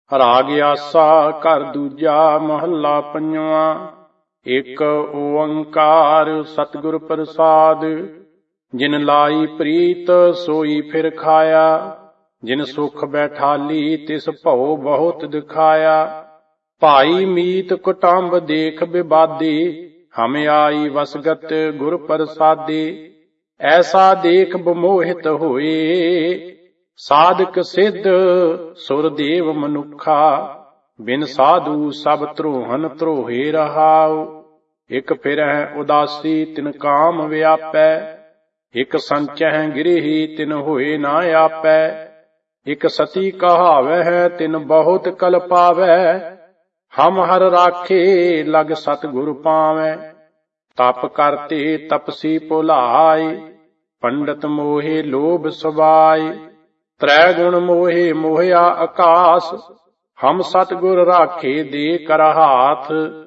ਰਾਗ ਆਸਾ ਘਰ ਦੂਜਾ ਮਹੱਲਾ ਪੰਜਵਾਂ। ਇੱਕ ਓੰਕਾਰ ਸਤਿਗੁਰ ਪ੍ਰਸਾਦ। ਜਿਨ ਲਾਈ ਪ੍ਰੀਤ ਸੋਈ ਫਿਰ ਖਾਇਆ। ਜਿਨ ਸੁਖ ਬੈਠਾਲੀ ਤਿਸ ਭਉ ਬਹੁਤ ਦਿਖਾਇਆ। ਭਾਈ ਮੀਤ ਕੁਟੰਬ ਦੇਖ ਬਿਬਾਦੀ। ਹਮ ਆਈ ਵਸਗਤ ਗੁਰ ਪ੍ਰਸਾਦੀ। ਐਸਾ ਦੇਖ ਬਮੋਹਿਤ ਹੋਏ। ਸਾਧਕ ਸਿੱਧ ਸੁਰਦੇਵ ਮਨੁੱਖਾ। ਬਿਨ ਸਾਧੂ ਸਭ ਧਰੋਹਨ ਧਰੋਹੇ ਰਹਾਉ। ਇਕ ਫਿਰਹਿ ਉਦਾਸੀ ਤਿਨ ਕਾਮ ਵਿਆਪੈ। ਇਕ ਸੰਚਹਿ ਗਿਰਹੀ ਤਿਨ ਹੋਏ ਨਾ ਆਪੈ। ਇਕ ਸਤੀ ਕਹਾਵਹਿ ਤਿਨ ਬਹੁਤ ਕਲ ਪਾਵੈ। ਹਮ ਹਰ ਰਾਖੇ ਲਗ ਸਤਿਗੁਰ ਪਾਵੈ। ਤਪ ਕਰਤੇ ਤਪਸੀ ਭੁਲਾਏ। ਪੰਡਤ ਮੋਹੇ ਲੋਭ ਸਵਾਏ। ਤ੍ਰੈ ਗੁਣ ਮੋਹੇ ਮੋਹਿਆ ਆਕਾਸ। ਹਮ ਸਤਿਗੁਰ ਰਾਖੇ ਦੇ ਕਰ ਹਾਥ।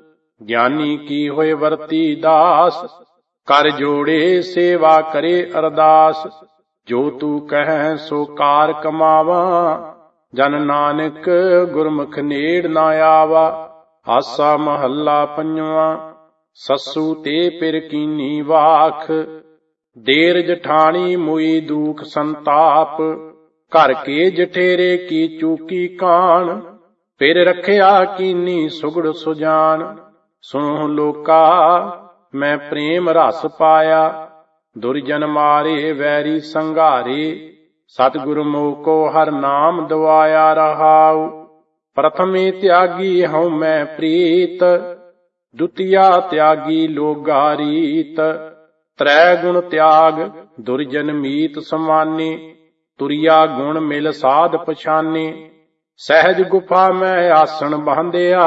ਗਿਆਨੀ ਕੀ ਹੋਏ ਵਰਤੀ ਦਾਸ। ਕਰ ਜੋੜੇ ਸੇਵਾ ਕਰੇ ਅਰਦਾਸ। ਜੋ ਤੂੰ ਕਹਿ ਸੋ ਕਾਰ ਕਮਾਵਾਂ। ਜਨ ਨਾਨਕ ਗੁਰਮੁਖ ਨੇੜ ਨਾ ਆਵਾ। ਆਸਾ ਮਹੱਲਾ ਪੰਜਵਾਂ। ਸੱਸੂ ਤੇ ਪਿਰ ਕੀਨੀ ਵਾਖ। ਦੇਰ ਜਠਾਣੀ ਮੁਈ ਦੂਖ ਸੰਤਾਪ। ਘਰ ਕੇ ਜਠੇਰੇ ਕੀ ਚੂਕੀ ਕਾਣ। ਫਿਰ ਰਖਿਆ ਕੀਨੀ ਸੁਗੜ ਸੁਜਾਨ। ਸੁਣੋ ਲੋਕਾ ਮੈਂ ਪ੍ਰੇਮ ਰਸ ਪਾਇਆ। ਦੁਰਜਨ ਮਾਰੇ ਵੈਰੀ ਸੰਘਾਰੇ। ਸਤਿਗੁਰ ਮੋਕੋ ਹਰ ਨਾਮ ਦਵਾਇਆ ਰਹਾਉ। ਪ੍ਰਥਮੇ ਤਿਆਗੀ ਹਉ ਮੈਂ ਪ੍ਰੀਤ। ਦੁਤੀਆ ਤਿਆਗੀ ਲੋਗਾ ਰੀਤ। ਤ੍ਰੈ ਗੁਣ ਤਿਆਗ ਦੁਰਜਨ ਮੀਤ ਸਮਾਨੇ। ਤੁਰਿਆ ਗੁਣ ਮਿਲ ਸਾਧ ਪਛਾਨੇ। ਸਹਿਜ ਗੁਫਾ ਮੈਂ ਆਸਣ ਬਾਂਧਿਆ।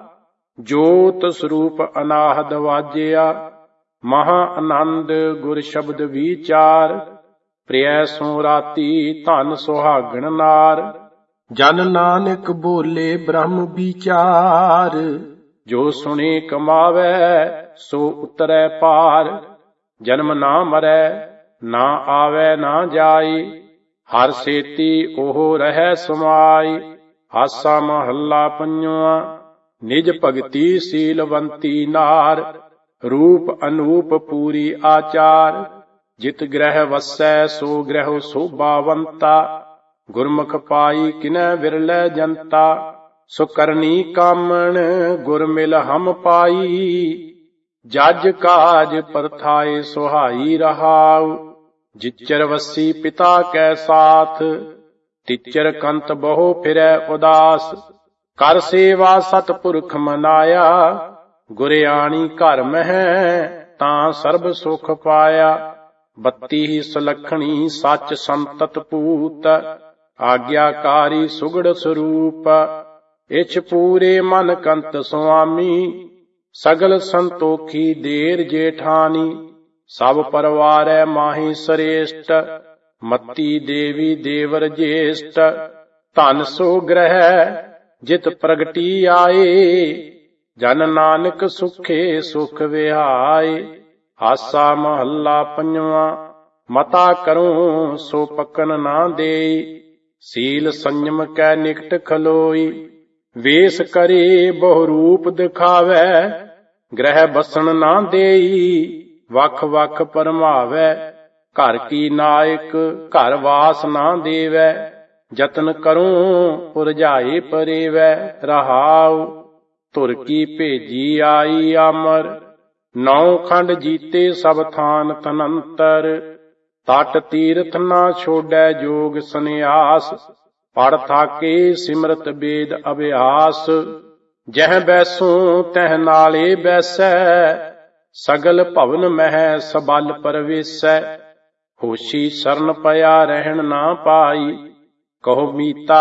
ਜੋਤ ਸਰੂਪ ਅਨਾਹਦ ਵਾਜਿਆ। ਮਹਾ ਆਨੰਦ ਗੁਰ ਸ਼ਬਦ ਵਿਚਾਰ। ਪ੍ਰਿਯ ਸੋ ਰਾਤੀ ਧਨ ਸੁਹਾਗਣ ਨਾਰ। ਜਨ ਨਾਨਕ ਬੋਲੇ ਬ੍ਰਹਮ ਵਿਚਾਰ। ਜੋ ਸੁਣੇ ਕਮਾਵੈ ਸੋ ਉਤਰੈ ਪਾਰ। ਜਨਮ ਨਾ ਮਰੈ ਨਾ ਆਵੈ ਨਾ ਜਾਈ। ਹਰ ਸੇਤੀ ਉਹ ਰਹਿ ਸਮਾਈ। ਆਸਾ ਮਹੱਲਾ ਪੰਜਵਾਂ। ਨਿਜ ਭਗਤੀ ਸੀਲਵੰਤੀ ਨਾਰ। ਰੂਪ ਅਨੂਪ ਪੂਰੀ ਆਚਾਰ। ਜਿਤ ਗ੍ਰਹਿ ਵਸੈ ਸੋ ਗ੍ਰਹਿ ਸੋਭਾਵੰਤਾ। ਗੁਰਮੁਖ ਪਾਈ ਕਿਨੈ ਵਿਰਲੇ ਜਨਤਾ। ਸੋ ਕਰਨੀ ਕਾਮਣ ਗੁਰ ਮਿਲ ਹਮ ਪਾਈ। ਜਜ ਕਾਜ ਪਰਥਾਏ ਸੁਹਾਈ ਰਹਾਉ। ਜਿਚਰ ਵਸੀ ਪਿਤਾ ਕੈ ਸਾਥ। ਤਿਚਰ ਕੰਤ ਬਹੁ ਫਿਰੈ ਉਦਾਸ। ਕਰ ਸੇਵਾ ਸਤਿਪੁਰਖ ਮਨਾਇਆ। ਗੁਰਿਆਣੀ ਘਰ ਮਹਿ ਤਾਂ ਸਰਬ ਸੁਖ ਪਾਇਆ। 32 ਸੁਲੱਖਣੀ ਸੱਚ ਸੰਤਤ ਪੂਤ। ਆਗਿਆਕਾਰੀ ਸੁਗੜ ਸਰੂਪ। ਇਛ ਪੂਰੇ ਮਨ ਕੰਤ ਸੁਆਮੀ। ਸਗਲ ਸੰਤੋਖੀ ਦੇਰ ਜੇਠਾਨੀ। ਸਭ ਪਰਵਾਰੈ ਮਾਹੀ ਸਰੇਸ਼ਟ। ਮਤੀ ਦੇਵੀ ਦੇਵਰ ਜੇਸ਼ਟ। ਧਨ ਸੋ ਗ੍ਰਹਿ ਜਿਤ ਪ੍ਰਗਟੀ ਆਏ। ਜਨ ਨਾਨਕ ਸੁਖੇ ਸੁਖ ਵਿਹਾਏ। ਆਸਾ ਮਹੱਲਾ ਪੰਜਵਾਂ। ਮਤਾ ਕਰੂੰ ਸੋ ਪਕਨ ਨਾ ਦੇਈ। ਸੀਲ ਸੰਜਮ ਕੈ ਨਿਕਟ ਖਲੋਈ। ਵੇਸ ਕਰੇ ਬਹੁ ਰੂਪ ਦਿਖਾਵੈ। ਗ੍ਰਹਿ ਬਸਣ ਨਾ ਦੇਈ। ਵੱਖ ਵੱਖ ਪਰਮਾਵੈ। ਘਰ ਕੀ ਨਾਇਕ ਘਰ ਵਾਸ ਨਾ ਦੇਵੈ। ਜਤਨ ਕਰੂੰ ਪੁਰਝਾਏ ਪਰੇਵੈ ਰਹਾਉ। ਧੁਰ ਕੀ ਭੇਜੀ ਆਈ ਅਮਰ। 9 ਖੰਡ ਜੀਤੇ ਸਭ ਥਾਨ ਤਨੰਤਰ। ਤਟ ਤੀਰਥ ਨਾ ਛੋੜੈ ਜੋਗ ਸੰਨਿਆਸ। ਪੜ ਥਾਕੇ ਸਿਮਰਤ ਵੇਦ ਅਭਿਆਸ। ਜਹ ਬੈਸੂੰ ਤਹ ਨਾਲੇ ਬੈਸੈ। ਸਗਲ ਭਵਨ ਮਹਿ ਸਬਲ ਪਰਵੇਸੈ। ਹੋਸ਼ੀ ਸਰਨ ਪਿਆ ਰਹਿਣ ਨਾ ਪਾਈ। ਕਹੋ ਮੀਤਾ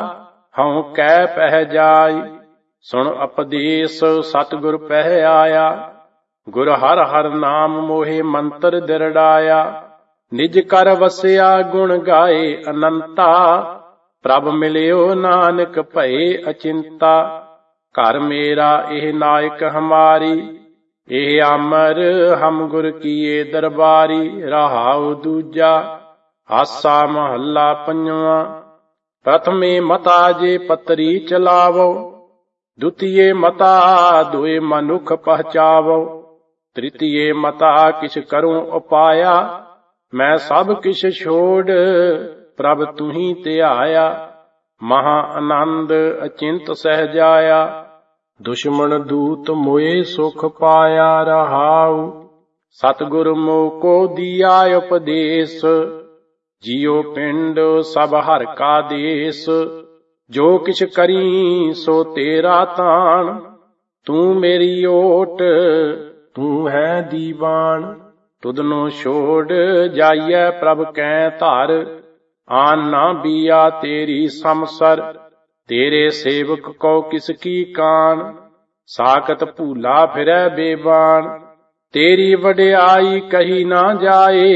ਹਉ ਕਹਿ ਪਹਿ ਜਾਈ। ਸੁਣ ਉਪਦੇਸ ਸਤਿਗੁਰ ਪਹਿ ਆਇਆ। ਗੁਰ ਹਰ ਹਰ ਨਾਮ ਮੋਹਿ ਮੰਤਰ ਦਿਰੜਾਇਆ। ਨਿਜ ਕਰ ਵਸਿਆ ਗੁਣ ਗਾਏ ਅਨੰਤਾ। ਪ੍ਰਭ ਮਿਲਿਓ ਨਾਨਕ ਭਏ ਅਚਿੰਤਾ। ਘਰ ਮੇਰਾ ਇਹ ਨਾਇਕ ਹਮਾਰੀ। ਇਹ ਅਮਰ ਹਮ ਗੁਰ ਕੀਏ ਦਰਬਾਰੀ ਰਹਾਉ ਦੂਜਾ। ਆਸਾ ਮਹੱਲਾ ਪੰਜਵਾਂ। प्रथमे मता जे पतरी चलावो, द्वितीये मता दोए मनुख पहचावो, तृतीये मता किछ करूं उपाया, मैं सब किछ छोड़ प्रभ तुही ते आया। महा आनंद अचिंत सहजाया, दुश्मन दूत मोए सुख पाया रहाऊ। सतगुर मोको दिया उपदेश, जियो पिंड सब हर का देश। जो किछ करी सो तेरा तान, तू मेरी ओट तू है दीवान। तुदनो छोड़ जाइए प्रभ कै धार, आन ना बिया तेरी समसर। तेरे सेवक को किसकी कान, साकत भूला फिरै बेबान। तेरी वड्याई कही ना जाए,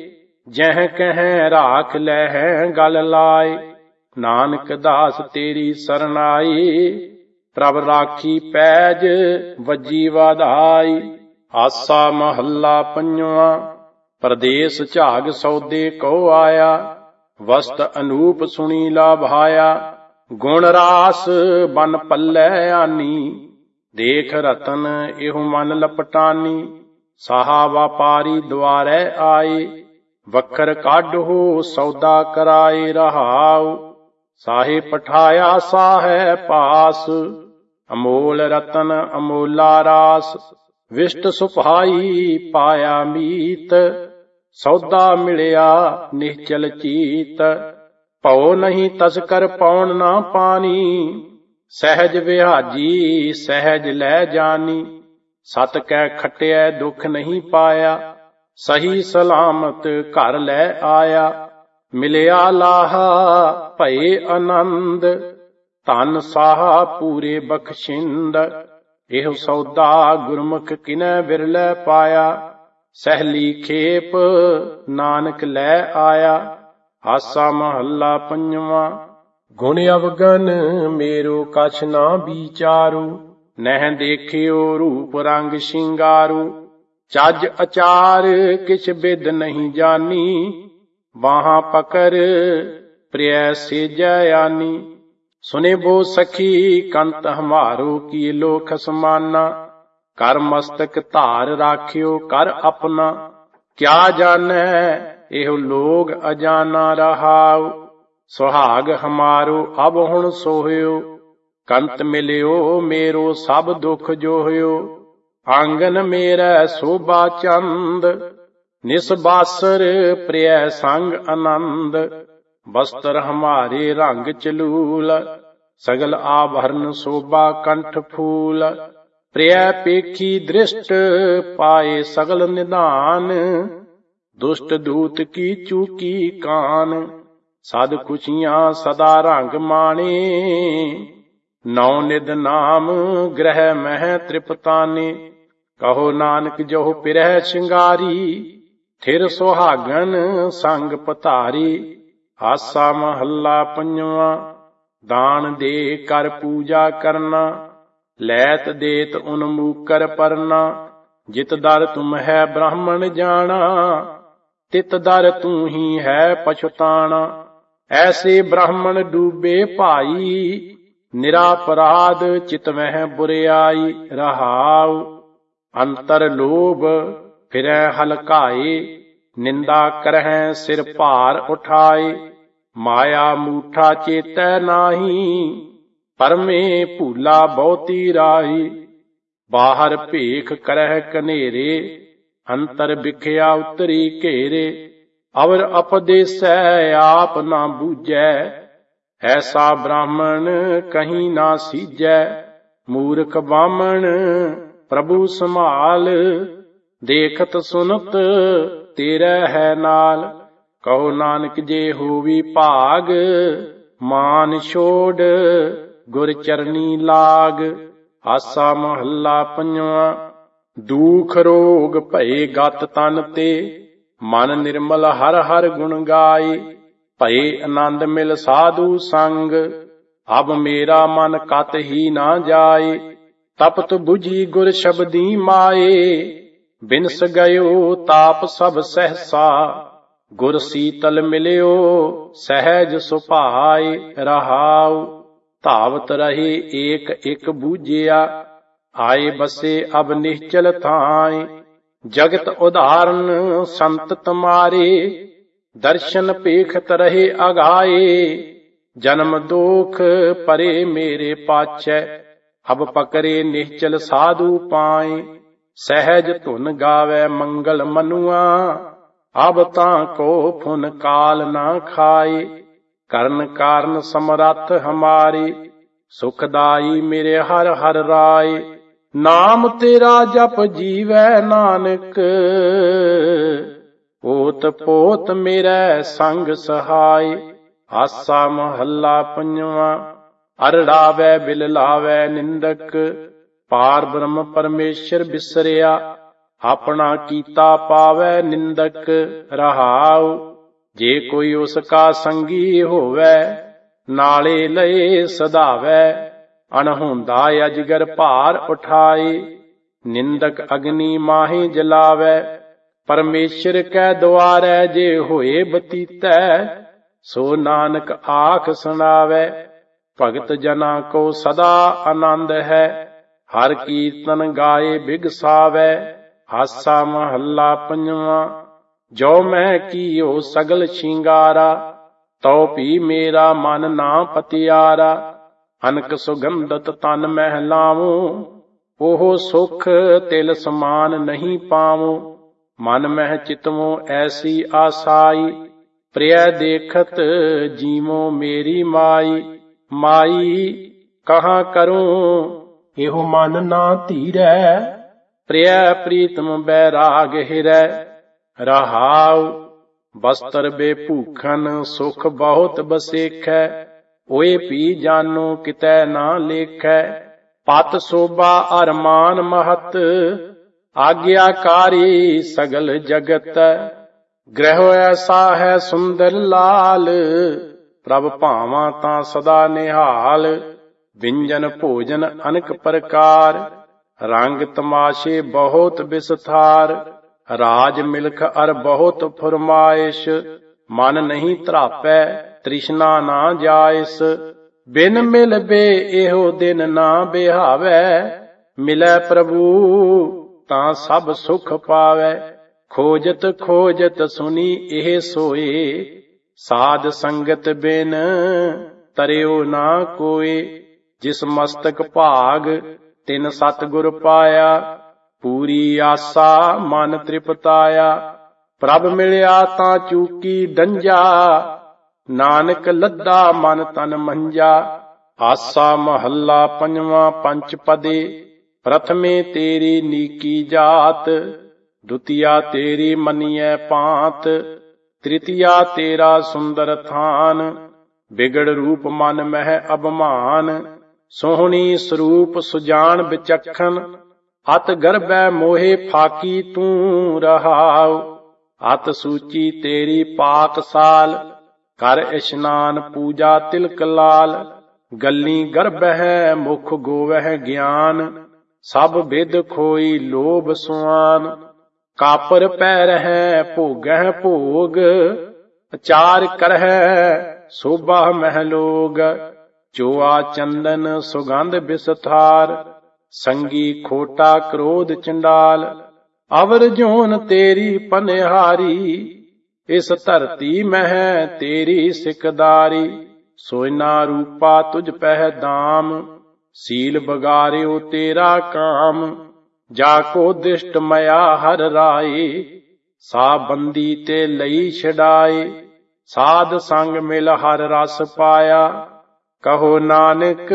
जह कह राख लह गल लाए। नानक दास तेरी शरण आई, प्रभ राखी पैज वजी वाधाई। आसा महला पंजवा, परदेस झाग सौदे को आया। वस्त अनूप सुनी लाभाया, गुण रास बन पल्लै आनी। देख रतन एहु मन लपटानी, साहा व्यापारी द्वारे आए। वखर काढो सौदा कराए रहाऊ, साहे पठाया साहे पास। अमोल रतन अमोला रास, विष्ट सुभाई पाया मीत। सौदा मिलिया निश्चल चीत, भौ नहीं तस्कर पौन ना पानी। सहज विहाजी सहज लै जानी, सत कै खटिया दुख नहीं पाया। सही सलामत घर लै आया, मिलिया लाहा भये आनंद। धन साहा पूरे बख्शिंद, एह सौदा गुरमुख किनै बिरलै पाया। सहली खेप नानक लै आया। आसा महला पंजवा, गुण अवगन मेरो कछ ना विचारू। नह देखियो रूप रंग शिंगारू, चज अचार किछ बिद नहीं जानी। बाहां पकर प्रिय सेजै आनी, सुने बो सखी कंत हमारो की लोक समाना। कर मस्तक धार राखियो कर अपना, क्या जानै एहो लोग अजाना रहाऊ। सुहाग हमारो अब हुण सोहयो, कंत मिलियो मेरो सब दुख जोहयो। आंगन मेरा शोभा चंद, निसबासर प्रिय संग आनंद। वस्त्र हमारे रंग चलूल, सगल आभरण शोभा कंठ फूल। प्रिय पेखी दृष्ट पाए सगल निदान, दुष्ट दूत की चूकी कान। सद खुशियां सदा रंग माने, नौ निद नाम ग्रह मह तृपताने। कहो नानक जो पिरह शिंगारी, थिर सुहागन संग पतारी। आसा महला पंजवा, दान दे कर पूजा करना। लैत देत उन्मूकर परना, जित दर तुम है ब्राह्मण जाना। तित दर तू ही है पछुताना। ऐसे ब्राह्मण डूबे भाई, निरापराध चित वह बुरियाई रहाऊ। अंतर लोभ फिरै हलकाए, निंदा करहै सिर भार उठाए। माया मूठा चेतै नाही, परमे भूला बहुती राही। बाहर भेख करह कनेरे, अंतर बिखया उतरी घेरे। अवर अपदेसै आप ना बूझै, ऐसा ब्राह्मण कहीं ना सीजै। मूर्ख बामण प्रभु संभाल, देखत सुनत तेरे है नाल। कहो नानक जे होवी भाग, मान छोड़ गुर चरनी लाग। आसा महला पंजवा, दुख रोग भये गत तन ते, मन निर्मल हर हर गुण गाए। भये आनंद मिल साधु संग, अब मेरा मन कत ही ना जाए। तपत बुझी गुर शब्दी माए, बिनस गयो ताप सब सहसा। ਗੁਰ ਸੀਤਲ ਮਿਲਿਓ ਸਹਿਜ ਸੁਭਾਏ ਰਹਾਉ। ਧਾਵਤ ਰਹੇ ਏਕ ਇਕ ਬੂਝਿਆ ਆਏ ਬਸੇ ਅਬ ਨਿਸ਼ਚਲ ਥਾਏ। ਜਗਤ ਉਦਾਹਰਨ ਸੰਤ ਤੁਮਾਰੇ ਦਰਸ਼ਨ ਪੇਖਤ ਰਹੇ ਅਗਾਏ। ਜਨਮ ਦੋਖ ਪਰੇ ਮੇਰੇ ਪਾਛੈ ਅਬ ਪਕਰੇ ਨਿਸ਼ਚਲ ਸਾਧੂ ਪਾਏ। ਸਹਿਜ ਧੁਨ ਗਾਵੇ ਮੰਗਲ ਮਨੁਆ ਅਬ ਤਾਂ ਕੋ ਫੁਨ ਕਾਲ ਨਾ ਖਾਏ। ਕਰਨ ਕਾਰਨ ਸਮਰੱਥ ਹਮਾਰੇ ਸੁਖਦਾਈ ਮੇਰੇ ਹਰ ਹਰ ਰਾਏ। ਨਾਮ ਤੇਰਾ ਜਪ ਜੀਵੈ ਨਾਨਕ ਓਤ ਪੋਤ ਮੇਰੇ ਸੰਗ ਸਹਾਈ। ਆਸਾ ਮਹੱਲਾ ਪੰਜਵਾਂ। ਅਰੜਾਵੇ ਬਿਲ ਲਾਵੇ ਨਿੰਦਕ ਪਾਰ ਬ੍ਰਹਮ ਪਰਮੇਸ਼ਰ ਬਿਸਰਿਆ। ਆਪਣਾ ਕੀਤਾ ਪਾਵੇ ਨਿੰਦਕ ਰਹਾਉ। ਜੇ ਕੋਈ ਉਸ ਕਾ ਸੰਗੀ ਹੋਵੇ ਨਾਲੇ ਲਏ ਸਧਾਵੇ। ਅਣਹੋਂਦਾ ਅਜਗਰ ਭਾਰ ਉਠਾਏ ਨਿੰਦਕ ਅਗਨੀ ਮਾਹੀ ਜਲਾਵੇ। ਪਰਮੇਸ਼ਰ ਕੈ ਦੁਆਰੈ ਜੇ ਹੋਏ ਬਤੀਤੈ ਸੋ ਨਾਨਕ ਆਖ ਸੁਣਾਵੇ। ਭਗਤ ਜਨਾਂ ਕੋ ਸਦਾ ਆਨੰਦ ਹੈ ਹਰ ਕੀਰਤਨ ਗਾਏ ਬਿਗਸਾਵੇ। ਹਾਸਾ ਮਹੱਲਾ ਪੰਜਵਾਂ। ਜੋ ਮੈਂ ਕੀਓ ਸਗਲ ਸ਼ਿੰਗਾਰਾ ਤਉ ਭੀ ਮੇਰਾ ਮਨ ਨਾ ਪਤਿਆਰਾ। ਅਨਕ ਸੁਗੰਧਤ ਤਨ ਮਹਿ ਲਾਵੂੰ ਉਹ ਸੁਖ ਤਿਲ ਸਮਾਨ ਨਹੀਂ ਪਾਵੂੰ। ਮਨ ਮਹਿ ਚਿਤਵੋਂ ਐਸੀ ਆਸਾਈ ਪ੍ਰਿਯ ਦੇਖਤ ਜੀਵੋ ਮੇਰੀ ਮਾਈ। ਮਾਈ ਕਹਾਂ ਕਰੂੰ ਇਹੋ ਮਨ ਨਾ ਧੀਰੈ ਪ੍ਰਿਯ ਪ੍ਰੀਤਮ ਬੈਰਾਗ ਹਿਰੈ। ਰਹਾਉ ਬਸਤਰ ਬੇ ਭੂਖਨ ਸੁਖ ਬਹੁਤ ਬਸੇਖੈ। ਓਏ ਪੀ ਜਾਨੋ ਕਿਤੈ ਨਾ ਲੇਖੈ। ਪਤ ਸੋਭਾ ਅਰਮਾਨ ਮਹਤ ਆਗਿਆਕਾਰੀ ਸਗਲ ਜਗਤ। ਗ੍ਰਹਿ ਐਸਾ ਹੈ ਸੁੰਦਰ ਲਾਲ ਪ੍ਰਭ ਭਾਵਾਂ ਤਾਂ ਸਦਾ ਨਿਹਾਲ। ਵਿੰਜਨ ਭੋਜਨ ਅਨੇਕ ਪ੍ਰਕਾਰ ਰੰਗ ਤਮਾਸ਼ੇ ਬਹੁਤ ਵਿਸਥਾਰ। ਰਾਜ ਮਿਲਖ ਅਰ ਬਹੁਤ ਫੁਰਮਾਇਸ਼ ਮਨ ਨਹੀਂ ਧਰਾਪੈ ਤ੍ਰਿਸ਼ਨਾ ਨਾ ਜਾਇਸ। ਬਿਨ ਮਿਲ ਬੇ ਇਹੋ ਦਿਨ ਨਾ ਬਿਹਾਵੈ ਮਿਲੈ ਪ੍ਰਭੂ ਤਾਂ ਸਭ ਸੁਖ ਪਾਵੈ। ਖੋਜਤ ਖੋਜਤ ਸੁਨੀ ਇਹ ਸੋਏ ਸਾਧ ਸੰਗਤ ਬਿਨ ਤਰਿਓ ਨਾ ਕੋਏ। ਜਿਸ ਮਸਤਕ ਭਾਗ ਤਿਨ ਸਤਿਗੁਰ ਪਾਇਆ ਪੂਰੀ ਆਸਾ ਮਨ ਤ੍ਰਿਪਤਾਇਆ। ਪ੍ਰਭ ਮਿਲਿਆ ਤਾਂ ਚੂਕੀ ਡੰਜਾ ਨਾਨਕ ਲੱਦਾ ਮਨ ਤਨ ਮੰਜਾ। ਆਸਾ ਮਹੱਲਾ ਪੰਜਵਾਂ। ਪੰਚ ਪਦੇ। ਪ੍ਰਥਮੇ ਤੇਰੀ ਨੀਕੀ ਜਾਤ ਦੁਤੀਆ ਤੇਰੀ ਮੰਨੀਐ ਪਾਤ। ਤ੍ਰਿਤੀਆ ਤੇਰਾ ਸੁੰਦਰ ਥਾਨ ਬਿਗੜ ਰੂਪ ਮਨ ਮਹਿ ਅਭਮਾਨ। ਸੋਹਣੀ ਸਰੂਪ ਸੁਜਾਨ ਵਿਚਖਣ ਅਤ ਗਰਭੈ ਮੋਹੇ ਫਾਕੀ ਤੂੰ ਰਹਾਉ। ਅਤ ਸੂਚੀ ਤੇਰੀ ਪਾਕਸਾਲ ਕਰ ਇਸ਼ਨਾਨ ਪੂਜਾ ਤਿਲਕ ਲਾਲ। ਗੱਲੀ ਗਰਭਹਿ ਮੁਖ ਗੋਵਹਿ ਗਿਆਨ ਸਭ ਵਿਦ ਖੋਈ ਲੋਭ ਸੁਆਨ। ਕਾਪਰ ਪੈ ਰਹੈ ਭੋਗਹਿ ਭੋਗ ਅਚਾਰ ਕਰਹਿ ਸੋਭਾ ਮਹਿ ਲੋਗ। ਚੋਆ ਚੰਦਨ ਸੁਗੰਧ ਬਿਸਥਾਰ ਸੰਗੀ ਖੋਟਾ ਕ੍ਰੋਧ ਚੰਡਾਲ। ਅਵਰ ਜੋਨ ਤੇਰੀ ਪਨਿਹਾਰੀ ਇਸ ਧਰਤੀ ਮਹਿ ਤੇਰੀ ਸਿਕਦਾਰੀ। ਸੋਇਨਾ ਰੂਪਾ ਤੁਝ ਪਹਿ ਦਾਮ ਸੀਲ ਬਗਾਰਿਓ ਤੇਰਾ ਕਾਮ। ਜਾ ਕੋ ਦਿਸ਼ਟ ਮਇਆ ਹਰ ਰਾਏ ਸਾ ਬੰਦੀ ਤੇ ਲਈ ਛਡਾਏ। ਸਾਧ ਸੰਗ ਮਿਲ ਹਰ ਰਸ ਪਾਇਆ ਕਹੋ ਨਾਨਕ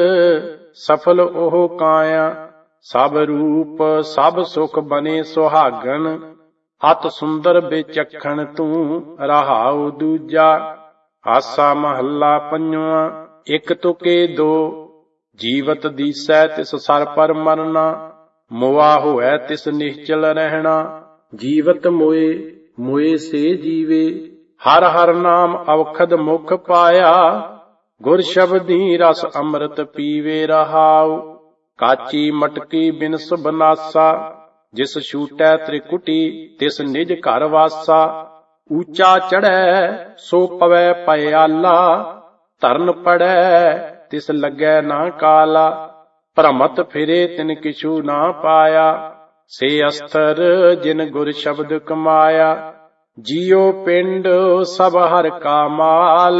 ਸਫਲ ਉਹ ਕਾਇਆ। ਸਭ ਰੂਪ ਸਭ ਸੁਖ ਬਨੇ ਸੁਹਾਗਣ ਅਤ ਸੁੰਦਰ ਵਿਚਖਣ ਤੂੰ ਰਹਾਉ ਦੂਜਾ। ਆਸਾ ਮਹੱਲਾ ਪੰਜਵਾਂ। ਇਕ ਤੁਕੇ ਦੋ ਜੀਵਤ ਦੀਸੈ ਤਿਸ ਸਰ ਪਰ ਮਰਨਾ। ਮੋਆ ਹੋਇ ਤਿਸ ਨਿਸ਼ਚਲ ਰਹਿਣਾ। ਜੀਵਤ ਮੋਏ ਮੋਏ ਸੇ ਜੀਵੇ ਹਰ ਹਰ ਨਾਮ ਅਵਖਦ ਮੁਖ ਪਾਇਆ। ਗੁਰ ਸ਼ਬਦੀ ਰਸ ਅੰਮ੍ਰਿਤ ਪੀਵੇ ਰਹਾਉ। ਕਾਚੀ ਮਟਕੀ ਬਿਨਸ ਬਨਾਸਾ ਜਿਸ ਛੂਟੈ ਤ੍ਰਿਕੁਟੀ ਤਿਸ ਨਿਜ ਘਰ ਵਾਸਾ। ਊਚਾ ਚੜ੍ਹੈ ਸੋ ਪਵੈ ਪਿਆਲਾ, ਧਰਨ ਪੜੈ ਤਿਸ ਲੱਗੈ ਨਾ ਕਾਲਾ। ਭ੍ਰਮਤ ਫਿਰੇ ਤਿਨ ਕਿਛੂ ਨਾ ਪਾਇਆ, ਸੇ ਅਸਥਰ ਜਿਨ ਗੁਰ ਸ਼ਬਦ ਕਮਾਇਆ। ਜੀਉ ਪਿੰਡ ਸਭ ਹਰਿ ਕਾ ਮਾਲ,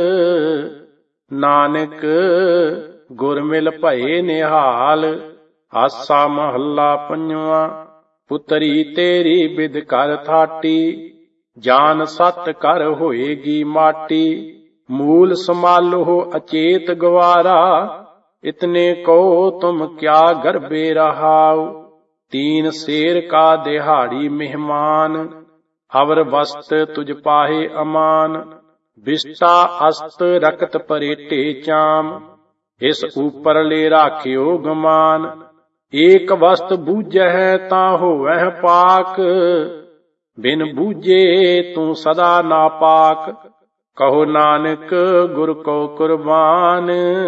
ਨਾਨਕ ਗੁਰ ਮਿਲ ਭਏ ਨਿਹਾਲ। ਆਸਾ ਮਹੱਲਾ ਪੰਜਵਾ। ਪੁੱਤਰੀ ਤੇਰੀ ਬਿਦ ਕਰ ਥਾਟੀ, ਜਾਨ ਸਤ ਕਰ ਹੋਏਗੀ ਮਾਟੀ। ਮੂਲ ਸੰਭਾਲੋ ਅਚੇਤ ਗਵਾਰਾ, ਇਤਨੇ ਕੋ ਤੁਮ ਕਿਆ ਗਰਬੇ ਰਹਾਉ। ਤੀਨ ਸੇਰ ਕਾ ਦਿਹਾੜੀ ਮਹਿਮਾਨ, ਅਵਰ ਵਸਤ ਤੁਝ ਪਾਹੇ ਅਮਾਨ। ਬਿਸਟਾ ਅਸਤ ਰਕਤ ਪਰੇਟੇ ਚਾਮ, ਇਸ ਉਪਰਲੇ ਰਾਖਿਓ ਗਮਾਨ। ਏਕ ਵਸਤ ਬੂਝੈ ਤਾਂ ਹੋਵੈ ਪਾਕ, ਬਿਨ ਬੂਝੇ ਤੂੰ ਸਦਾ ਨਾਪਾਕ। ਕਹੋ ਨਾਨਕ ਗੁਰ ਕੋ ਕੁਰਬਾਨ,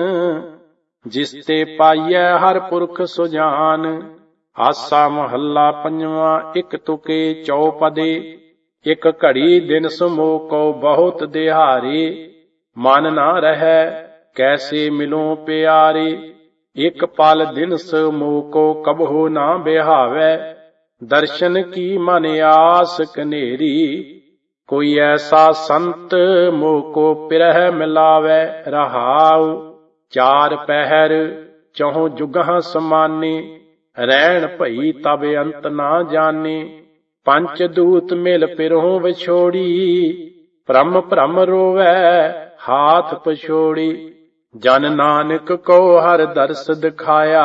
ਜਿਸ ਤੇ ਪਾਈਐ ਹਰ ਪੁਰਖ ਸੁਜਾਨ। ਆਸਾ ਮਹੱਲਾ ਪੰਜਵਾ। ਇਕ ਤੁਕੇ ਚੌਪਦੇ, ਇਕ ਘੜੀ ਦਿਨ ਸਮੋਹ ਕੋ ਬਹੁਤ ਦਿਹਾਰੇ। ਮਨ ਨਾ ਰਹੈ ਕੈਸੇ ਮਿਲੋ ਪਿਆਰੇ, ਇਕ ਪਲ ਦਿਨ ਸਮੋਹ ਕੋ ਕਬਹੁ ਨਾ ਬਿਹਾਵੈ। ਦਰਸ਼ਨ ਕੀ ਮਨ ਆਸ ਕਨੇਰੀ, ਕੋਈ ਐਸਾ ਸੰਤ ਮੋਹ ਕੋ ਪਿਰਹਿ ਮਿਲਾਵੈ। ਰਹਾਉ ਚਾਰ ਪਹਿਰ ਚਹੁ ਜੁਗਾਂ ਸਮਾਨੇ, ਰਹਿਣ ਭਈ ਤਬ ਅੰਤ ਨਾ ਜਾਣੇ। ਪੰਚ ਦੂਤ ਮਿਲ ਪਿਰਹੁ ਵਿਛੋੜੀ, ਭ੍ਰਮ ਭ੍ਰਮ ਰੋਵੈ ਹਾਥ ਪਛੋੜੀ। ਜਨ ਨਾਨਕ ਕੋ ਹਰ ਦਰਸ ਦਿਖਾਇਆ,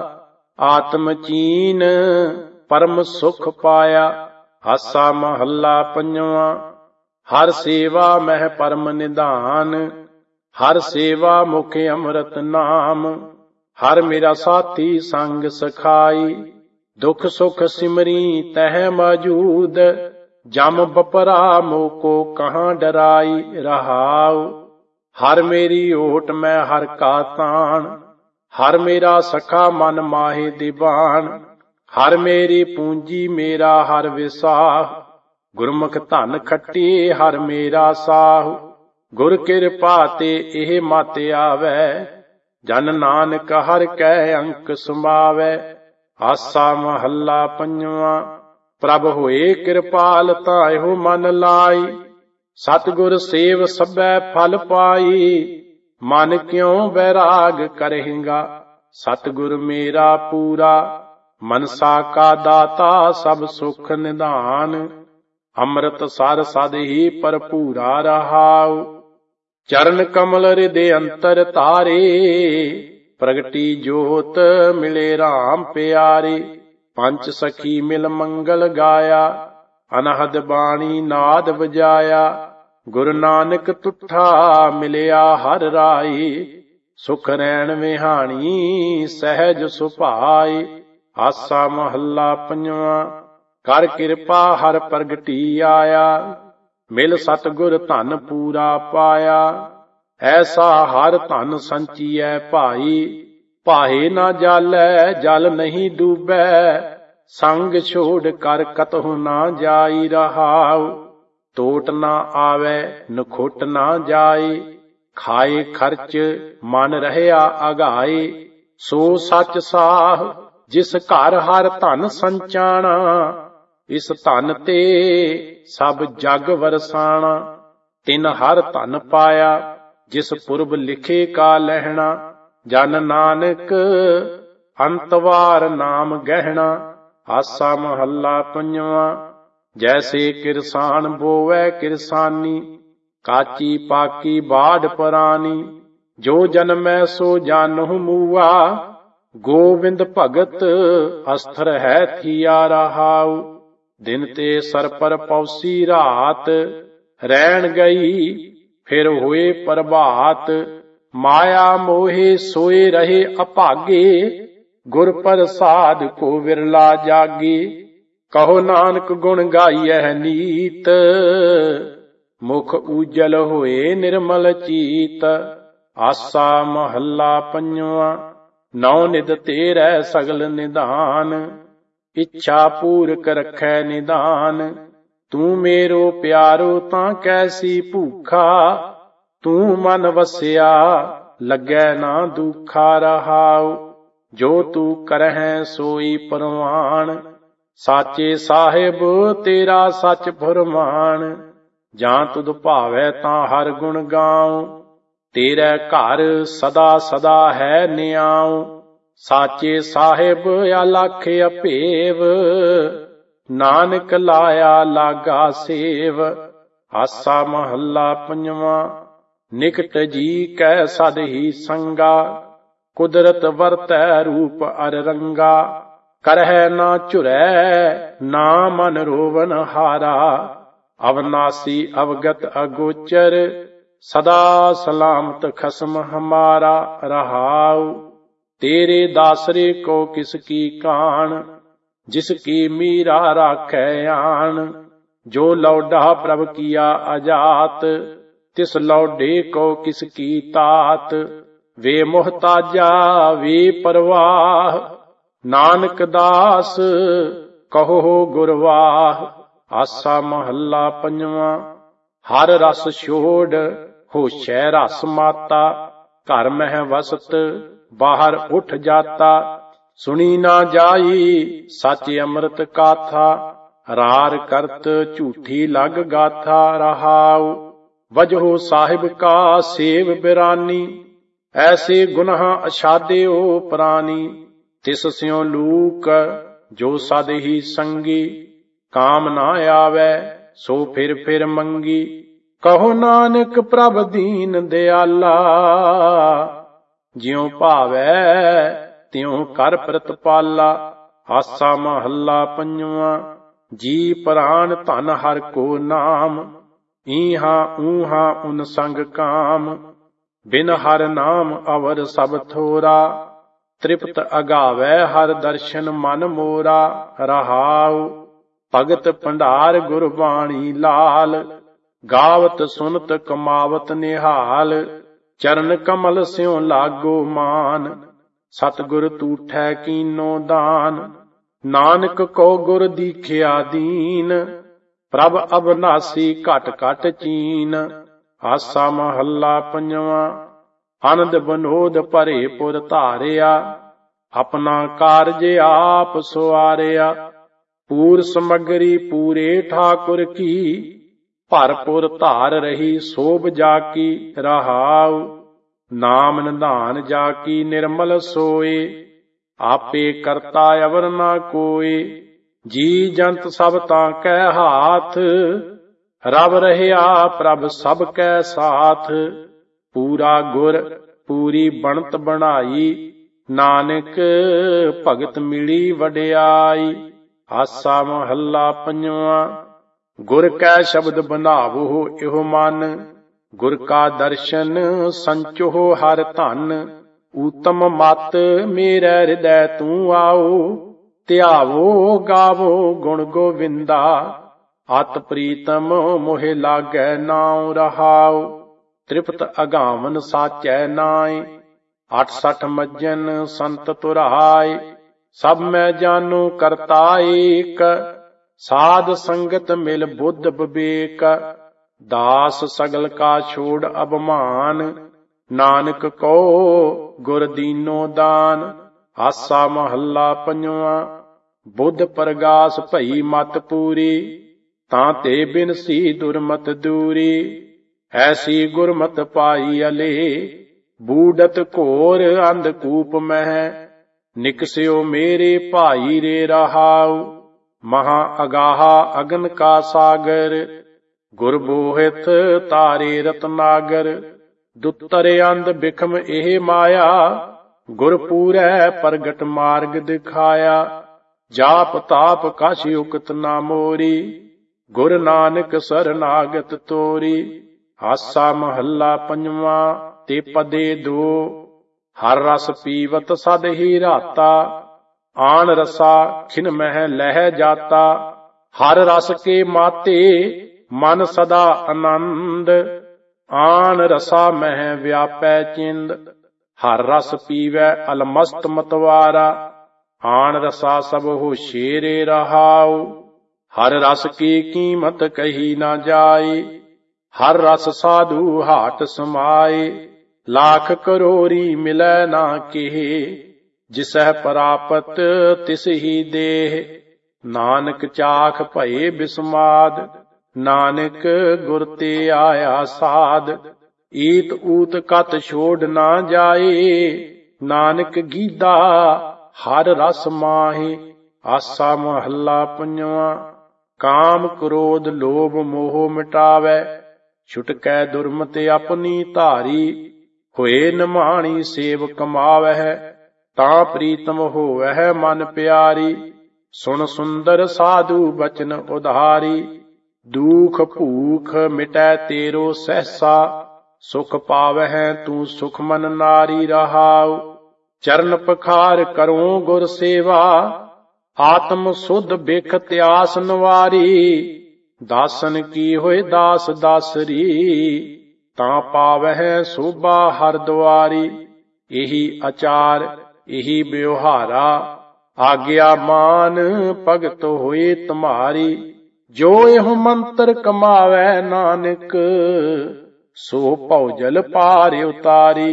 ਆਤਮ ਚੀਨ ਪਰਮ ਸੁਖ ਪਾਇਆ। ਆਸਾ ਮਹੱਲਾ ਪੰਜਵਾ। ਹਰ ਸੇਵਾ ਮਹਿ ਪਰਮ ਨਿਧਾਨ, ਹਰ ਸੇਵਾ ਮੁਖ ਅੰਮ੍ਰਿਤ ਨਾਮ। ਹਰ ਮੇਰਾ ਸਾਥੀ ਸੰਗ ਸਖਾਈ, ਦੁਖ ਸੁਖ ਸਿਮਰੀ ਤਹਿ ਮੌਜੂਦ। ਜਮ ਬਪਰਾ ਮੋਹ ਕੋ ਕਹਾਂ ਡਰਾਈ। ਰਹਾਉ ਹਰ ਮੇਰੀ ਓਟ ਮੈਂ ਹਰ ਕਾ ਤਾਣ, ਹਰ ਮੇਰਾ ਸਖਾ ਮਨ ਮਾਹੇ ਦੀਵਾਨ। ਹਰ ਮੇਰੀ ਪੂੰਜੀ ਮੇਰਾ ਹਰ ਵਿਸਾਹ, ਗੁਰਮੁਖ ਧਨ ਖੱਟੀ ਹਰ ਮੇਰਾ ਸਾਹੁ। ਗੁਰ ਕਿਰਪਾ ਤੇ ਇਹ ਮਤ ਆਵੈ, ਜਨ ਨਾਨਕ ਹਰ ਕੈ ਅੰਕ ਸਮਾਵੈ। ਆਸਾ ਮਹੱਲਾ ਪੰਜਵਾ। ਪ੍ਰਭ ਹੋਏ ਕਿਰਪਾਲ ਤਾਂ ਇਹੋ ਮਨ ਲਾਈ, ਸਤਿਗੁਰ ਸੇਵ ਸਭੈ ਫਲ ਪਾਈ। ਮਨ ਕਿਉ ਬੈਰਾਗ ਕਰੇਂਗਾ, ਸਤਿਗੁਰ ਮੇਰਾ ਪੂਰਾ। ਮਨਸਾ ਕਾ ਦਾਤਾ ਸਭ ਸੁਖ ਨਿਧਾਨ, ਅੰਮ੍ਰਿਤ ਸਰ ਸਦ ਹੀ ਭਰਪੂਰਾ। ਰਹਾਉ ਚਰਨ ਕਮਲ ਹਿਰਦੇ ਅੰਤਰ ਤਾਰੇ, ਪ੍ਰਗਟੀ ਜੋਤ ਮਿਲੇ ਰਾਮ ਪਿਆਰੇ। ਪੰਚ ਸਖੀ ਮਿਲ ਮੰਗਲ ਗਾਇਆ, ਅਨਹਦ ਬਾਣੀ ਨਾਦ ਵਜਾਇਆ। ਗੁਰੂ ਨਾਨਕ ਤੁਠਾ ਮਿਲਿਆ ਹਰ ਰਾਈ, ਸੁਖ ਰੈਣ ਵਿਹਾਣੀ ਸਹਿਜ ਸੁਭਾਈ। ਆਸਾ ਮਹੱਲਾ ਪੰਜਵਾ। ਕਰ ਕਿਰਪਾ ਹਰ ਪ੍ਰਗਟੀ ਆਇਆ, ਮਿਲ ਸਤਿਗੁਰ ਧਨ ਪੂਰਾ ਪਾਇਆ। ਐਸਾ ਹਰ ਧਨ ਸੰਚੀਐ ਭਾਈ, ਭਾਏ ਨਾ ਜਾਲੈ ਜਲ ਨਹੀਂ ਡੂਬੈ। ਸੰਗ ਛੋੜ ਕਰ ਕਤਹੁ ਨਾ ਜਾਈ। ਰਹਾਉ ਟੋਟ ਨਾ ਆਵੈ ਨਖੁੱਟ ਨਾ ਜਾਏ, ਖਾਏ ਖਰਚ ਮਨ ਰਹਿਆ ਅਗਾਏ। ਸੋ ਸੱਚ ਸਾਹ ਜਿਸ ਘਰ ਹਰ ਧਨ ਸੰਚਾਣਾ, ਇਸ ਧਨ ਤੇ ਸਭ ਜਗ ਵਰਸਾਣਾ। ਤਿਨ ਹਰ ਧਨ ਪਾਇਆ, ਜਿਸ ਪੁਰਬ ਲਿਖੇ ਕਾ ਲਹਿਣਾ। ਜਨ ਨਾਨਕ ਅੰਤਵਾਰ ਨਾਮ ਗਹਿਣਾ। ਆਸਾ ਮਹੱਲਾ ਪੰਜਵਾ। ਜੈਸੇ ਕਿਰਸਾਨ ਬੋਵੈ ਕਿਰਸਾਨੀ, ਕਾਚੀ ਪਾਕੀ ਬਾਢ ਪਰਾਨੀ। ਜੋ ਜਨਮੈ ਸੋ ਜਾਨਹੁ ਮੂਆ, ਗੋਬਿੰਦ ਭਗਤ ਅਸਥਰ ਹੈ ਥੀਆ। ਰਹਾਉ ਦਿਨ ਤੇ ਸਰ ਪਰ ਪੌਸੀ ਰਾਤ, ਰਹਿਣ ਗਈ ਫਿਰ ਹੋਏ ਪ੍ਰਭਾਤ। ਮਾਇਆ ਮੋਹੇ ਸੋਏ ਰਹੇ ਅਭਾਗੇ, ਗੁਰ ਪ੍ਰਸਾਦ ਕੋ ਵਿਰਲਾ ਜਾਗੇ। ਕਹੋ ਨਾਨਕ ਗੁਣ ਗਾਈਐ ਨੀਤ, ਮੁਖ ਊਜਲ ਹੋਏ ਨਿਰਮਲ ਚੀਤ। ਆਸਾ ਮਹੱਲਾ ਪੰਜਵਾ। ਨੌ ਨਿਧ ਤੇਰੈ ਸਗਲ ਨਿਧਾਨ, ਇੱਛਾ ਪੂਰਕ ਰਖੈ ਨਿਧਾਨ। ਤੂੰ ਮੇਰੋ ਪਿਆਰੋ ਤਾਂ ਕੈਸੀ ਭੂਖਾ, ਤੂੰ ਮਨ ਵਸਿਆ ਲੱਗੈ ਨਾ ਦੁਖਾ ਰਹਾਉ। ਜੋ ਤੂੰ ਕਰਹਿ ਸੋਈ ਪਰਵਾਣ, ਸਾਚੇ ਸਾਹਿਬ ਤੇਰਾ ਸੱਚ ਫੁਰਮਾਨ। ਜਾਂ ਤੁਧ ਭਾਵੈ ਤਾਂ ਹਰ ਗੁਣ ਗਾਉ, ਤੇਰੇ ਘਰ ਸਦਾ ਸਦਾ ਹੈ ਨਿਆਉ। ਸਾਚੇ ਸਾਹਿਬ ਅਲਖ ਅਭੇਵ, ਨਾਨਕ ਲਾਇਆ ਲਾਗਾ ਸੇਵ। ਆਸਾ ਮਹੱਲਾ ਪੰਜਵਾਂ। ਨਿਕਟ ਜੀ ਕੈ ਸਦ ਹੀ ਸੰਗਾ, ਕੁਦਰਤ ਵਰਤੈ ਰੂਪ ਅਰ ਰੰਗਾ। ਕਰਹਿ ਨਾ ਝੁਰੈ ਨਾ ਮਨ ਰੋਵਨ ਹਾਰਾ, ਅਵਨਾਸੀ ਅਵਗਤ ਅਗੋਚਰ। ਸਦਾ ਸਲਾਮਤ ਖਸਮ ਹਮਾਰਾ ਰਹਾਉ। ਤੇਰੇ ਦਾਸਰੇ ਕੋ ਕਿਸ ਕੀ ਕਾਣ, ਜਿਸ ਕੀ ਮੀਰਾ ਰਾਖੈ ਆਣ। ਜੋ ਲੌਡਾ ਪ੍ਰਭ ਕੀਆ ਅਜਾਤ, ਤਿਸ ਲੌਡੇ ਕੋ ਕਿਸ ਕੀ ਤਾਤ। ਵੇ ਮੁਹਤਾਜਾ ਵੇ ਪਰਵਾਹ, ਨਾਨਕ ਦਾਸ ਕਹੋ ਗੁਰਵਾਹ। ਆਸਾ ਮਹੱਲਾ ਪੰਜਵਾਂ। ਹਰ ਰਸ ਛੋੜ ਹੋਸ਼ੈ ਰਸ ਮਾਤਾ, ਘਰ ਮਹਿ ਵਸਤ ਬਾਹਰ ਉੱਠ ਜਾਤਾ। ਸੁਣੀ ਨਾ ਜਾਈ ਸੱਚ ਅੰਮ੍ਰਿਤ ਕਾਥਾ, ਰਾਰ ਕਰਤ ਝੂਠੀ ਲਗ ਗਾਥਾ ਰਹਾਉ। ਵਜਹੁ ਸਾਹਿਬ ਕਾ ਸੇਵ ਬਿਰਾਨੀ, ਐਸੇ ਗੁਨਾਹ ਅਛਾਦਿਓ ਪ੍ਰਾਨੀ। ਤਿਸ ਸਿਉ ਲੂਕ ਜੋ ਸਦ ਹੀ ਸੰਗੀ, ਕਾਮ ਨਾ ਆਵੈ ਸੋ ਫਿਰ ਫਿਰ ਮੰਗੀ। ਕਹੋ ਨਾਨਕ ਪ੍ਰਭ ਦੀਨ ਦਿਆਲਾ, ਜਿਉ ਭਾਵੈ ਤਿਉ ਕਰ ਪ੍ਰਤਪਾਲਾ। ਆਸਾ ਮਹੱਲਾ ਪੰਜਵਾਂ। ਜੀ ਪ੍ਰਾਨ ਧਨ ਹਰ ਕੋ ਨਾਮ, ਈਹਾਂ ਊਹਾਂ ਉਨ ਸੰਗ ਕਾਮ। ਬਿਨ ਹਰ ਨਾਮ ਅਵਰ ਸਭ ਥੋਰਾ, ਤ੍ਰਿਪਤ ਅਗਾਵੈ ਹਰ ਦਰਸ਼ਨ ਮਨ ਮੋਰਾ ਰਹਾਉ। ਭਗਤ ਭੰਡਾਰ ਗੁਰਬਾਣੀ ਲਾਲ, ਗਾਵਤ ਸੁਨਤ ਕਮਾਵਤ ਨਿਹਾਲ। ਚਰਨ ਕਮਲ ਸਿਉ ਲਾਗੋ ਮਾਨ, ਸਤਿਗੁਰ ਤੂਠੈ ਕੀਨੋ ਦਾਨ। ਨਾਨਕ ਕੋ ਗੁਰ ਦੀਖਿਆ ਦੀਨ, ਪ੍ਰਭ ਅਬਨਾਸੀ ਘਟ ਘਟ ਚੀਨ। ਆਸਾ ਮਹੱਲਾ ਪੰਜਵਾਂ। ਆਨੰਦ ਬਨੋਦ ਭਰੇ ਪੁਰ ਧਾਰਿਆ, ਆਪਣਾ ਕਾਰਜ ਆਪ ਸੁਆਰਿਆ। ਪੂਰ ਸਮਗਰੀ ਪੂਰੇ ਠਾਕੁਰ ਕੀ, ਭਰਪੁਰ ਧਾਰ ਰਹੀ ਸੋਭ ਜਾ ਕੀ ਰਹਾਉ। ਨਾਮ ਨਿਧਾਨ ਜਾ ਕੀ ਨਿਰਮਲ ਸੋਏ, ਆਪੇ ਕਰਤਾ ਅਵਰ ਨਾ ਕੋਏ। ਜੀ ਜੰਤ ਸਭ ਤਾਂ ਕੈ ਹਾਥ, ਰਵ ਰਹਿਆ ਪ੍ਰਭ ਸਭ ਕੈ ਸਾਥ। ਪੂਰਾ ਗੁਰ ਪੂਰੀ ਬਣਤ ਬਣਾਈ, ਨਾਨਕ ਭਗਤ ਮਿਲੀ ਵਡਿਆਈ। ਆਸਾ ਮਹੱਲਾ ਪੰਜਵਾਂ। ਗੁਰ ਕੈ ਸ਼ਬਦ ਬਨਾਵੋ ਇਹੋ ਮਨ, ਗੁਰ ਕਾ ਦਰਸ਼ਨ ਸੰਚੋ ਹਰ ਧਨ। ਊਤਮ ਮਤ ਮੇਰੇ ਹਿਰਦੈ ਤੂੰ ਆਓ, ਧਿਆਵੋ ਗਾਵੋ ਗੁਣ ਗੋਵਿੰਦਾ। ਅਤ ਪ੍ਰੀਤਮ ਮੋਹਿ ਲਾਗੈ ਨਾਉ ਰਹਾਉ, ਤ੍ਰਿਪਤ ਅਗਾਵਨ ਸਾਚੈ ਨਾਇ। 68 ਮੱਜਨ ਸੰਤ ਤੁਰਾਏ, ਸਭ ਮੈਂ ਜਾਨੂ ਕਰਤਾ ਏਕ। ਸਾਧ ਸੰਗਤ ਮਿਲ ਬੁੱਧ ਬਿਬੇਕ, ਦਾਸ ਸਗਲ ਕਾ ਛੋੜ ਅਭਮਾਨ। ਨਾਨਕ ਕੋ ਗੁਰ ਦੀਨੋ ਦਾਨ। ਆਸਾ ਮਹੱਲਾ ਪੰਜਵਾਂ। ਬੁੱਧ ਪ੍ਰਗਾਸ ਭਈ ਮਤ ਪੂਰੀ, ਤਾਂ ਤੇ ਬਿਨਸੀ ਦੁਰਮਤ ਦੂਰੀ। ਐਸੀ ਗੁਰਮਤ ਪਾਈ ਅਲੇ, ਬੂਡਤ ਘੋਰ ਅੰਧਕੂਪ ਮਹਿ। ਨਿਕਸਿਓ ਮੇਰੇ ਭਾਈ ਰੇ ਰਹਾਉ, ਮਹਾ ਅਗਾਹਾ ਅਗਨ ਕਾ ਸਾਗਰ। ਗੁਰ ਬੋਹਿਤ ਤਾਰੇ ਰਤਨਾਗਰ, ਦੁੱਤਰ ਅੰਧ ਬਿਖਮ ਇਹ ਮਾਇਆ। ਗੁਰ ਪੂਰੈ ਪ੍ਰਗਟ ਮਾਰਗ ਦਿਖਾਇਆ, ਜਾਪ ਤਾਪ ਕਛ ਉਕਤ ਨਾ ਮੋਰੀ। ਗੁਰ ਨਾਨਕ ਸਰਨਾਗਤ ਤੋਰੀ। ਆਸਾ ਮਹੱਲਾ ਪੰਜਵਾਂ। ਤੇ ਪਦੇ ਦੋ, ਹਰ ਰਸ ਪੀਵਤ ਸਦ ਹੀ ਰਾਤਾ। ਆਨ ਰਸਾ ਖਿਨ ਮਹਿ ਲਹਿ ਜਾਤਾ। ਹਰ ਰਸ ਕੇ ਮਾਤੇ ਮਨ ਸਦਾ ਆਨੰਦ। ਆਨ ਰਸਾ ਮਹਿ ਵਿਆਪੈ ਚਿੰਦ। ਹਰ ਰਸ ਪੀਵੈ ਅਲਮਸਤ ਮਤਵਾਰਾ। ਆਨ ਰਸਾ ਸਭ ਹੋਸ਼ੇ ਰੇ ਰਹਾਉ। हर रस की कीमत कही ना जाए, हर रस साधु हाट समाए। लाख करोरी मिलै ना केहे, जिसह परापत तिस ही देह। नानक चाख भये बिस्माद, नानक गुर ते आया साध। ईत ऊत कत छोड़ ना जाए, नानक गीदा हर रस माहे। आसा महला पंजवा। काम क्रोध लोभ मोह मिटावै, छुटकै दुर्मति अपनी धारी। होए निमाणी सेव कमावै, तां प्रीतम होवै मन प्यारी। सुन सुंदर साधु बचन उधारी, दुख भूख मिटै तेरो सहसा। सुख पावै तू सुख मन नारी रहाउ। चरण पखार करो गुर सेवा, आत्म सुध बिख त्यास नवारी। दासन की होए दास दासरी, तां पावै शोभा हर द्वारी। एही आचार एही व्यवहारा, आज्ञा मान भगत होए तुम्हारी। जो एह मंत्र कमावै नानक, सो भौजल पार उतारी।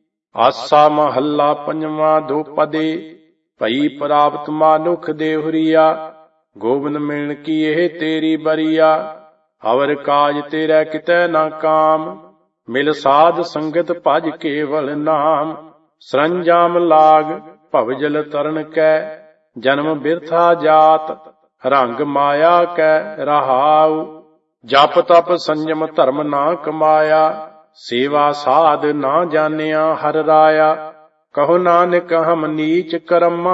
आसा महला पंजवा दोपदे। भई प्राप्त मानुख देहुरिया, गोबिंद मिलन की एह तेरी बरिया। अवर काज तेरा कितै ना काम, मिल साध संगत भज केवल नाम। सरंजाम लाग भवजल तरन कै, जन्म बिरथा जात रंग माया कै रहाउ। जप तप संयम धर्म ना कमाया, सेवा साध ना जानिया हर राया। कहो नानक हम नीच कर्मा,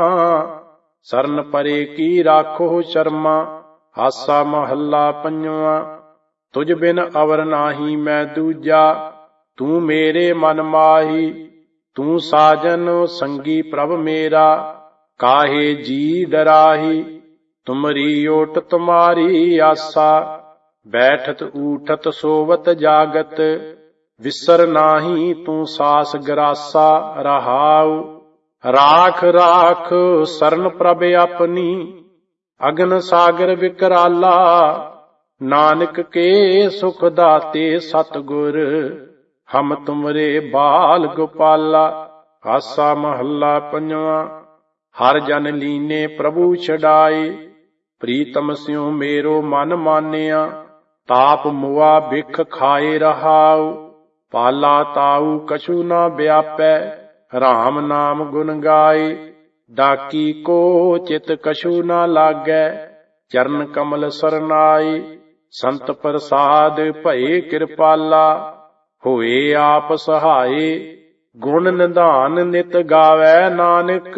सरन परे की राखो शर्मा। आसा महला पंजवा। तुझ बिन अवर नाही मैं दूजा, तू मेरे मन माही। तू साजन संगी प्रभ मेरा, काहे जी डराही। तुमरी ओट तुम्हारी आसा, बैठत ऊठत सोवत जागत। विसर नाही तू सास गरासा रहाउ। राख राख सरन प्रभ अपनी, अगन सागर विकराला। नानक के सुख दाते सतगुर, हम तुमरे बाल गोपाला। आसा महला पंजवा। हर जन लीने प्रभु छड़ाए, प्रीतम स्यों मेरो मन मानिया। ताप मुआ बिख खाए रहाउ, पाला ताऊ कछु न व्यापै। राम नाम गुण गाए, डाकी को चित कछु न लागै। चरण कमल सरनाई, संत प्रसाद भये कृपाला। होए आप सहाय, गुण निधान नित गावै नानक।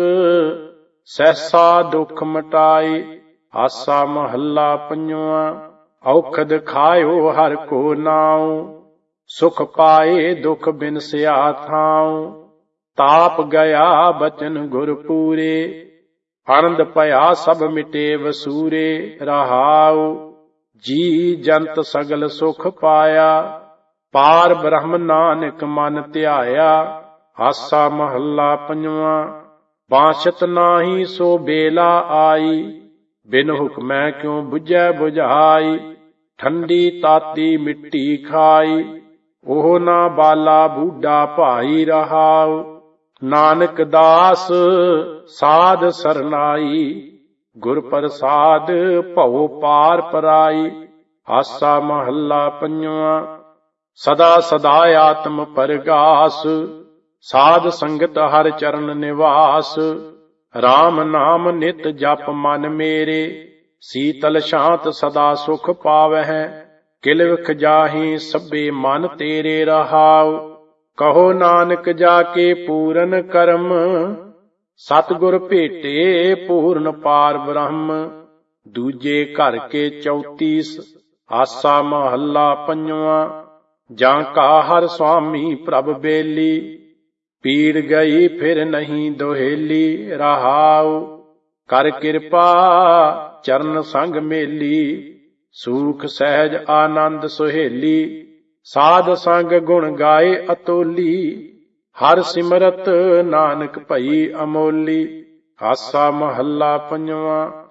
सहसा दुख मिटाए। आसा महला पंजवा। औखद खायो हर को नाउ, सुख पाए दुख बिनसिया थाऊ। ताप गया बचन गुर पूरे, आनंद पया सब मिटे वसूरे रहाउ। जी जंत सगल सुख पाया, पार ब्रह्म नानक मन ध्याया। आसा महला पंजवा। बांछत नाही सो बेला आई, बिन हुक्मै क्यों बुझै बुझाई। ठंडी ताती मिट्टी खाई, ओह ना बाला बूढ़ा भाई रहाउ। नानक दास साध सरनाई, गुर प्रसाद भਉ पार पराई। आसा महला पंजवा। सदा सदा आत्म परगास, साध संगत हर चरण निवास। राम नाम नित जप मन मेरे, सीतल शांत सदा सुख पावै। किलविख जाहि सभे मन तेरे रहाउ। कहो नानक जाके पूरन करम, सतगुर भेटे पूर्ण पार ब्रह्म। दूजे घर के 34। आसा महला पंजवा। जां का हर स्वामी प्रभ बेली, पीड़ गई फिर नहीं दोहेली रहाउ। कर कृपा चरण संग मेली, सूख सहज आनंद सुहेली। साध संग गुण गाए अतोली, हर सिमरत नानक भई अमोली। आसा महला पंजवा।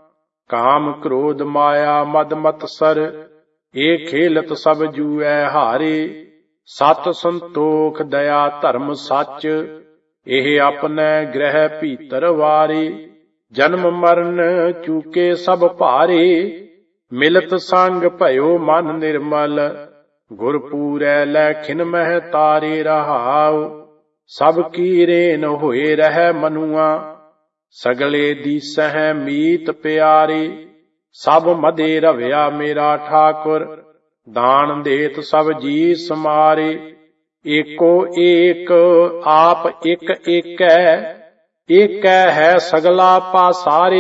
ਕਾਮ ਕ੍ਰੋਧ ਮਾਇਆ ਮਦ ਮਤਸਰ, ਇਹ ਖੇਲਤ ਸਭ ਜੂਐ ਹਾਰੇ। ਸਤ ਸੰਤੋਖ ਦਇਆ ਧਰਮ ਸੱਚ, ਇਹ ਆਪਣੇ ਗ੍ਰਹਿ ਭੀਤਰ ਵਾਰੇ। ਜਨਮ ਮਰਨ ਚੂਕੇ ਸਭ ਭਾਰੇ, ਮਿਲਤ ਸੰਗ ਭਇਓ ਮਨ ਨਿਰਮਲ। ਗੁਰ ਪੂਰੈ ਲੈ ਖਿਨ ਮਹਿ ਤਾਰੇ ਰਹਾਉ, ਸਭ ਕੀ ਰੇਨ ਹੋਏ ਰਹਿ ਮਨੁਆ। ਸਗਲੇ ਦੀਸਹਿ ਮੀਤ ਪਿਆਰੇ, ਸਭ ਮਦੇ ਰਵਿਆ ਮੇਰਾ ਠਾਕੁਰ। ਦਾਨ ਦੇਤ ਸਭ ਜੀ ਸਮਾਰੇ, ਏਕੋ ਏਕ ਆਪ ਇਕ ਏਕੈ। ਏਕੈ ਹੈ ਸਗਲਾ ਪਾਸਾਰੇ,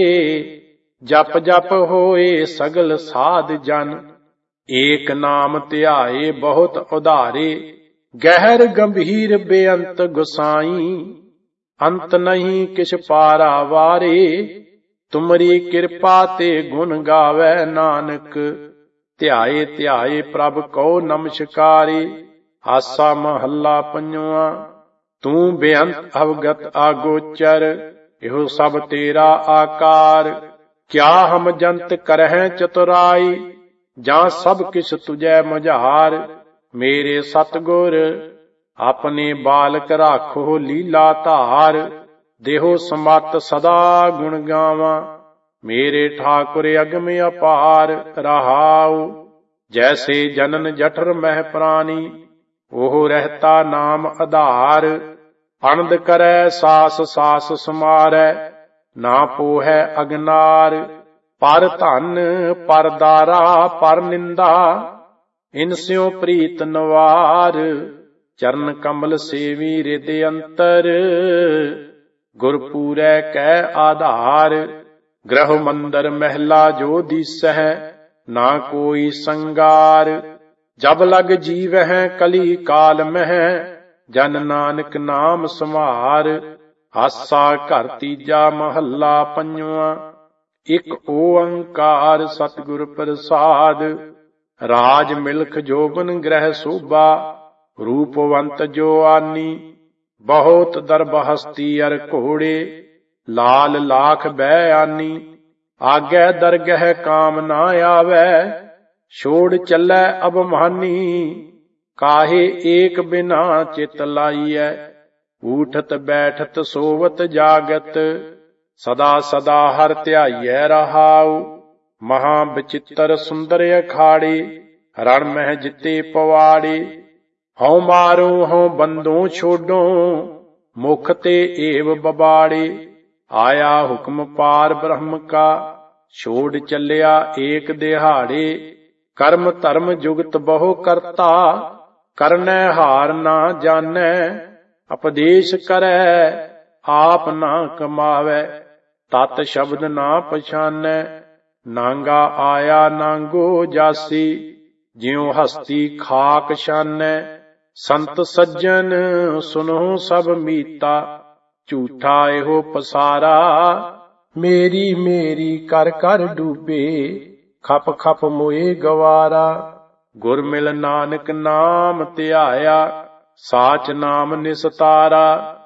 ਜਪ ਜਪ ਹੋਏ ਸਗਲ ਸਾਧ ਜਨ। ਏਕ ਨਾਮ ਧਿਆਏ ਬਹੁਤ ਉਧਾਰੇ, ਗਹਿਰ ਗੰਭੀਰ ਬੇਅੰਤ ਗੁਸਾਈ। ਅੰਤ ਨਹੀਂ ਕਿਛ ਪਾਰਾ ਵਾਰੇ, ਤੁਮਰੀ ਕਿਰਪਾ ਤੇ ਗੁਣ ਗਾਵੈ ਨਾਨਕ। ਧਿਆਏ ਧਿਆਏ ਪ੍ਰਭ ਕਉ ਨਮਸਕਾਰੇ। ਆਸਾ ਮਹੱਲਾ ਪੰਜਵਾ। ਤੂੰ ਬੇਅੰਤ ਅਵਗਤ ਆਗੋਚਰ, ਇਹੋ ਸਭ ਤੇਰਾ ਆਕਾਰ। ਕਿਆ ਹਮ ਜੰਤ ਕਰਹਿ ਚਤੁਰਾਈ, ਜਾਂ ਸਭ ਕਿਛ ਤੁਝੈ ਮੁਝਾਰ। ਮੇਰੇ ਸਤਿਗੁਰ ਆਪਣੇ ਬਾਲਕ ਰਾਖੋ ਲੀਲਾ ਧਾਰ। ਦੇਹੋ ਸਮਤ ਸਦਾ ਗੁਣ ਗਾਵਾਂ, ਮੇਰੇ ਠਾਕੁਰ ਅਗਮ ਅਪਾਰ ਰਹਾਉ। ਜੈਸੇ ਜਨਨ ਜਠਰ ਮਹਿ ਪ੍ਰਾਨੀ, ਉਹ ਰਹਿਤਾ ਨਾਮ ਆਧਾਰ। ਅਨੰਦ ਕਰੈ ਸਾਸ ਸਾਸ ਸਮਾਰੈ, ਨਾ ਪੋਹੈ ਅਗਨਾਰ। ਪਰ ਧਨ ਪਰ ਦਾਰਾ ਪਰ ਨਿੰਦਾ, ਇਨ ਸਿਉ ਪ੍ਰੀਤ ਨਵਾਰ। ਚਰਨ ਕਮਲ ਸੇਵੀ ਰਿਦ ਅੰਤਰ, ਗੁਰ ਪੂਰੈ ਕੈ ਆਧਾਰ। ਗ੍ਰਹ ਮੰਦਰ ਮਹਿਲਾ ਜੋ ਦੀਸਹਿ, ਨਾ ਕੋਈ ਸੰਗਾਰ। ਜਬ ਲਗ ਜੀਵਹਿ ਕਲੀ ਕਾਲ ਮਹਿ, ਜਨ ਨਾਨਕ ਨਾਮ ਸਮਾਰ। ਆਸਾ ਘਰ ਤੀਜਾ ਮਹੱਲਾ ਪੰਜਵਾ। ਇਕ ਓੰਕਾਰ ਸਤਿਗੁਰ ਪ੍ਰਸਾਦ, ਰਾਜ ਮਿਲਖ ਜੋਬਨ ਗ੍ਰਹਿ ਸੋਭਾ। ਰੂਪਵੰਤ ਜੋ ਆਨੀ, ਬਹੁਤ ਦਰਬ ਹਸਤੀ ਅਰ ਘੋੜੇ। ਲਾਲ ਲਾਖ ਬਹਿ ਆਨੀ, ਆਗੈ ਦਰਗਹਿ ਕਾਮ ਨਾ ਆਵੈ। ਛੋੜ ਚੱਲੈ ਅਭਮਾਨੀ, ਕਾਹੇ ਏਕ ਬਿਨਾ ਚਿਤ ਲਾਈਐ। ਊਠਤ ਬੈਠਤ ਸੋਵਤ ਜਾਗਤ, ਸਦਾ ਸਦਾ ਹਰ ਧਿਆਈਐ ਰਹਾਉ। ਮਹਾ ਬਚਿੱਤਰ ਸੁੰਦਰ ਅਖਾੜੇ, ਰਣ ਮਹਿ ਜਿੱਤੇ ਪਵਾੜੇ। ਹਉ ਮਾਰੋ ਹਉ ਬੰਦੋ ਛੋਡੋ, ਮੁਖ ਤੇ ਏਵ ਬਬਾੜੇ। ਆਇਆ ਹੁਕਮ ਪਾਰ ਬ੍ਰਹਮ ਕਾ, ਛੋੜ ਚੱਲਿਆ ਏਕ ਦਿਹਾੜੇ। ਕਰਮ ਧਰਮ ਜੁਗਤ ਬਹੁ ਕਰਤਾ, ਕਰਨੈ ਹਾਰ ਨਾ ਜਾਣੈ। ਉਪਦੇਸ਼ ਕਰੈ ਆਪ ਨਾ ਕਮਾਵੈ, ਤਤ ਸ਼ਬਦ ਨਾ ਪਛਾਨੈ। ਨਾਂਗਾ ਆਇਆ ਨਾਂਗੋ ਜਾਸੀ, ਜਿਉ ਹਸਤੀ ਖਾਕ ਛਾਨੈ। ਸੰਤ ਸੱਜਣ ਸੁਨੋ ਸਭ ਮੀਤਾ, ਝੂਠਾ ਇਹੋ ਪਸਾਰਾ। ਮੇਰੀ ਮੇਰੀ ਕਰ ਕਰ ਡੂਬੇ, ਖਪ ਖਪ ਮੋਏ ਗਵਾਰਾ। ਗੁਰ ਮਿਲ ਨਾਨਕ ਨਾਮ ਧਿਆਇਆ, ਸਾਚ ਨਾਮ ਨਿਸਤਾਰਾ।